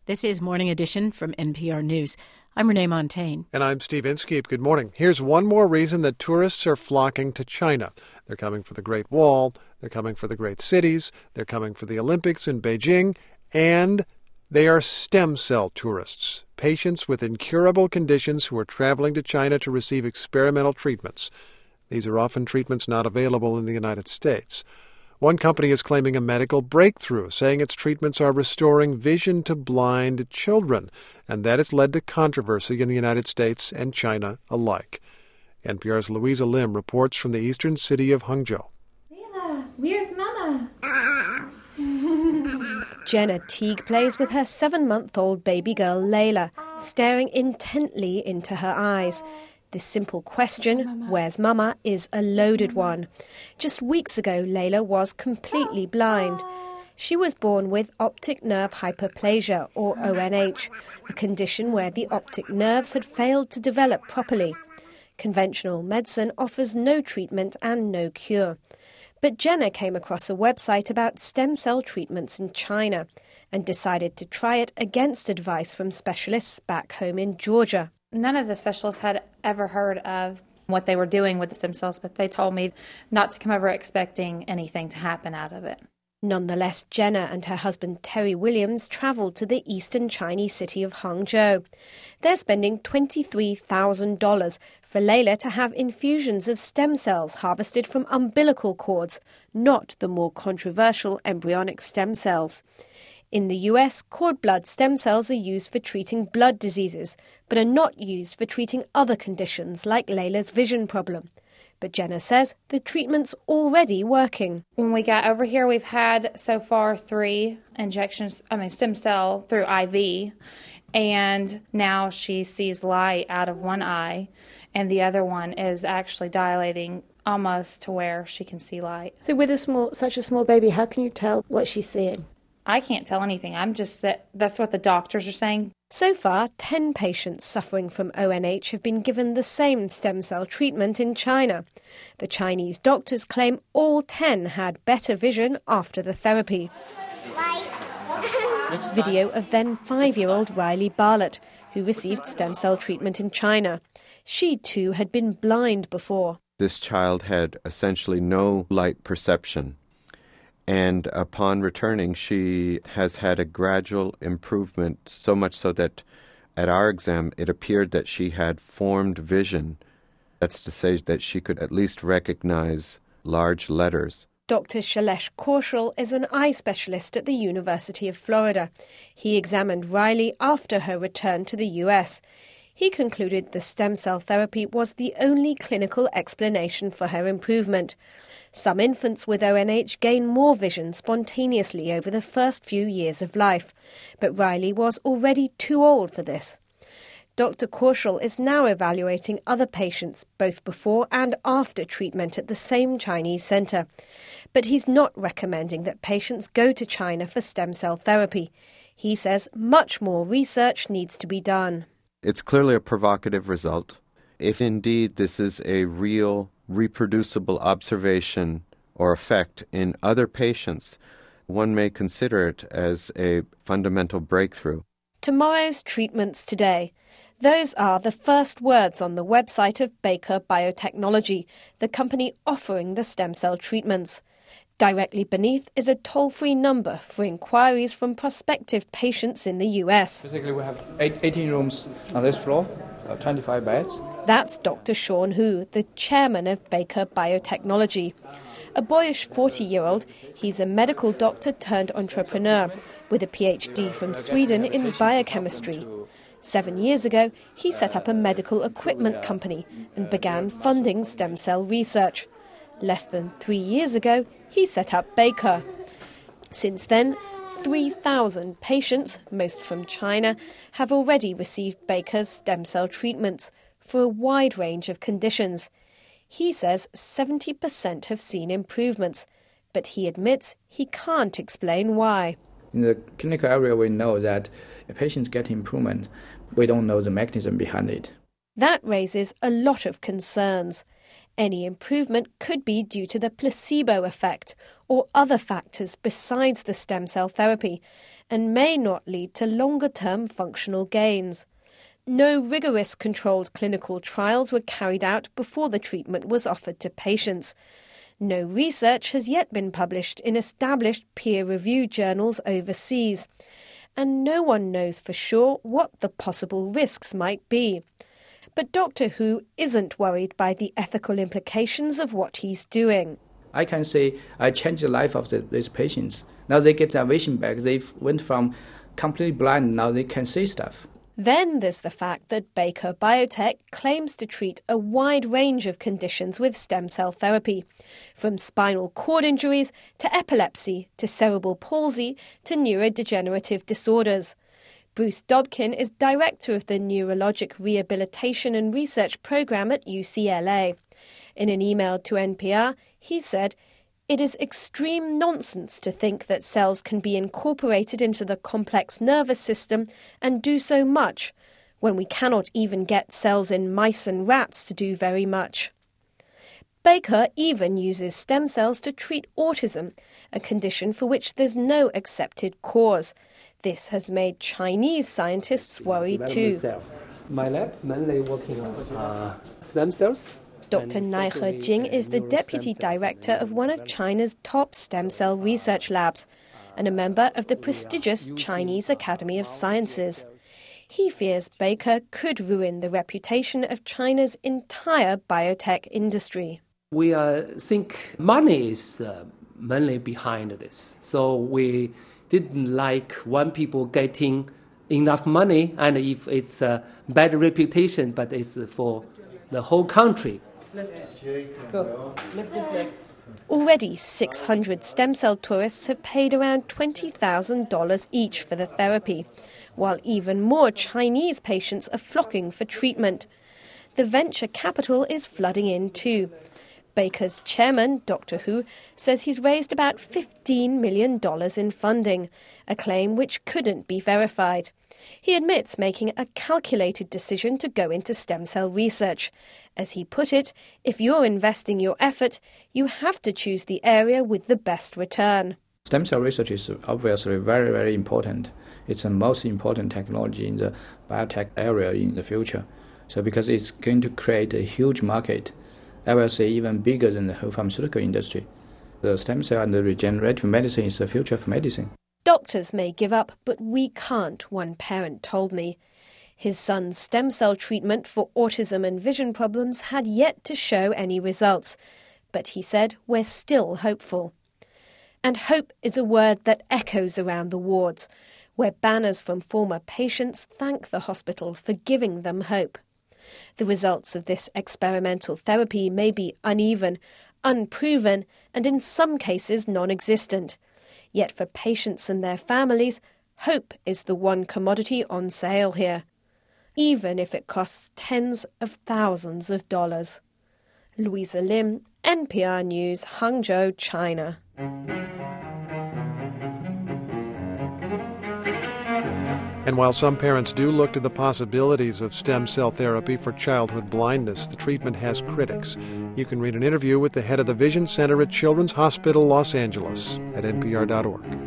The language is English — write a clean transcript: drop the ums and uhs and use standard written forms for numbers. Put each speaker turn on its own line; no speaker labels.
This is Morning Edition from NPR News. I'm Renee Montaigne.
And I'm Steve Inskeep. Good morning. Here's one more reason that tourists are flocking to China. They're coming for the Great Wall, they're coming for the great cities, they're coming for the Olympics in Beijing, and they are stem cell tourists, patients with incurable conditions who are traveling to China to receive experimental treatments. These are often treatments not available in the United States. One company is claiming a medical breakthrough, saying its treatments are restoring vision to blind children, and that has led to controversy in the United States and China alike. NPR's Louisa Lim reports from the eastern city of Hangzhou.
Layla, where's Mama?
Jenna Teague plays with her 7-month-old baby girl Layla, staring intently into her eyes. This simple question, where's Mama, is a loaded one. Just weeks ago, Layla was completely blind. She was born with optic nerve hyperplasia, or ONH, a condition where the optic nerves had failed to develop properly. Conventional medicine offers no treatment and no cure. But Jenna came across a website about stem cell treatments in China and decided to try it against advice from specialists back home in Georgia.
None of the specialists had ever heard of what they were doing with the stem cells, but they told me not to come over expecting anything to happen out of it.
Nonetheless, Jenna and her husband Terry Williams travelled to the eastern Chinese city of Hangzhou. They're spending $23,000 for Layla to have infusions of stem cells harvested from umbilical cords, not the more controversial embryonic stem cells. In the US, cord blood stem cells are used for treating blood diseases, but are not used for treating other conditions like Layla's vision problem. But Jenna says the treatment's already working.
When we got over here, we've had so far 3 injections, stem cell through IV, and now she sees light out of one eye, and the other one is actually dilating almost to where she can see light.
So with such a small baby, how can you tell what she's seeing?
I can't tell anything. That's what the doctors are saying.
So far, 10 patients suffering from ONH have been given the same stem cell treatment in China. The Chinese doctors claim all 10 had better vision after the therapy. Video of then 5-year-old Riley Bartlett, who received stem cell treatment in China. She too had been blind before.
This child had essentially no light perception. And upon returning, she has had a gradual improvement, so much so that at our exam, it appeared that she had formed vision. That's to say that she could at least recognize large letters.
Dr. Shailesh Kaushal is an eye specialist at the University of Florida. He examined Riley after her return to the US. He concluded the stem cell therapy was the only clinical explanation for her improvement. Some infants with ONH gain more vision spontaneously over the first few years of life, but Riley was already too old for this. Dr. Kaushal is now evaluating other patients, both before and after treatment at the same Chinese centre. But he's not recommending that patients go to China for stem cell therapy. He says much more research needs to be done.
It's clearly a provocative result. If indeed this is a real, reproducible observation or effect in other patients, one may consider it as a fundamental breakthrough.
Tomorrow's treatments today. Those are the first words on the website of Baker Biotechnology, the company offering the stem cell treatments. Directly beneath is a toll-free number for inquiries from prospective patients in the US.
Basically, we have 18 rooms on this floor, 25 beds.
That's Dr. Sean Hu, the chairman of Baker Biotechnology. A boyish 40-year-old, he's a medical doctor turned entrepreneur with a PhD from Sweden in biochemistry. 7 years ago, he set up a medical equipment company and began funding stem cell research. Less than 3 years ago, he set up Baker. Since then, 3,000 patients, most from China, have already received Baker's stem cell treatments for a wide range of conditions. He says 70% have seen improvements, but he admits he can't explain why.
In the clinical area, we know that patients get improvement. We don't know the mechanism behind it.
That raises a lot of concerns. Any improvement could be due to the placebo effect or other factors besides the stem cell therapy, and may not lead to longer-term functional gains. No rigorous controlled clinical trials were carried out before the treatment was offered to patients. No research has yet been published in established peer-reviewed journals overseas, and no one knows for sure what the possible risks might be. But Dr. Hu isn't worried by the ethical implications of what he's doing.
I can say I changed the life of these patients. Now they get their vision back. They went from completely blind, now they can see stuff.
Then there's the fact that Baker Biotech claims to treat a wide range of conditions with stem cell therapy, from spinal cord injuries to epilepsy to cerebral palsy to neurodegenerative disorders. Bruce Dobkin is director of the Neurologic Rehabilitation and Research Program at UCLA. In an email to NPR, he said, "It is extreme nonsense to think that cells can be incorporated into the complex nervous system and do so much, when we cannot even get cells in mice and rats to do very much." Baker even uses stem cells to treat autism, a condition for which there's no accepted cause. This has made Chinese scientists worried too.
My lab mainly working on stem cells.
Dr. Naihe Jing is the deputy director of one of China's top stem cell research labs and a member of the prestigious Chinese Academy of Sciences. He fears Baker could ruin the reputation of China's entire biotech industry.
We think money is mainly behind this. So we didn't like when people getting enough money, and if it's a bad reputation, but it's for the whole country.
Already 600 stem cell tourists have paid around $20,000 each for the therapy, while even more Chinese patients are flocking for treatment. The venture capital is flooding in too. Baker's chairman, Dr. Hu, says he's raised about $15 million in funding, a claim which couldn't be verified. He admits making a calculated decision to go into stem cell research. As he put it, if you're investing your effort, you have to choose the area with the best return.
Stem cell research is obviously very, very important. It's the most important technology in the biotech area in the future. So because it's going to create a huge market, I will say even bigger than the whole pharmaceutical industry. The stem cell and the regenerative medicine is the future of medicine.
Doctors may give up, but we can't, one parent told me. His son's stem cell treatment for autism and vision problems had yet to show any results. But he said, we're still hopeful. And hope is a word that echoes around the wards, where banners from former patients thank the hospital for giving them hope. The results of this experimental therapy may be uneven, unproven, and in some cases non-existent. Yet for patients and their families, hope is the one commodity on sale here, even if it costs tens of thousands of dollars. Louisa Lim, NPR News, Hangzhou, China.
And while some parents do look to the possibilities of stem cell therapy for childhood blindness, the treatment has critics. You can read an interview with the head of the Vision Center at Children's Hospital Los Angeles at npr.org.